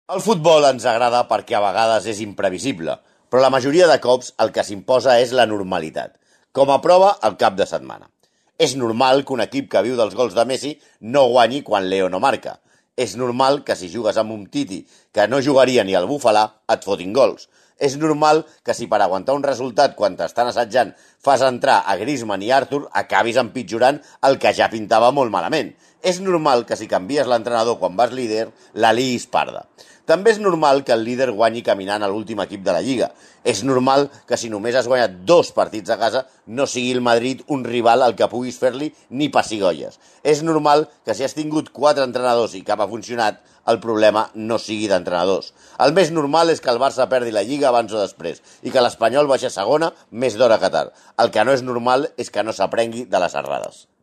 El futbol ens agrada perquè a vegades és imprevisible, però la majoria de cops el que s'imposa és la normalitat, com a prova el cap de setmana. És normal que un equip que viu dels gols de Messi no guanyi quan Leo no marca. És normal que si jugues amb un Titi que no jugaria ni al Bufalà et fotin gols. És normal que si per aguantar un resultat quan t'estan assetjant fas entrar a Griezmann i Arthur acabis empitjorant el que ja pintava molt malament. És normal que si canvies l'entrenador quan vas líder, la liïs parda. També és normal que el líder guanyi caminant a l'últim equip de la Lliga. És normal que si només has guanyat 2 partits a casa no sigui el Madrid un rival al que puguis fer-li ni pessigolles. És normal que si has tingut 4 entrenadors i cap ha funcionat, el problema no sigui d'entrenadors. El més normal és que el Barça perdi la Lliga abans o després i que l'Espanyol baixi a segona més d'hora que tard. El que no és normal és que no s'aprengui de les errades.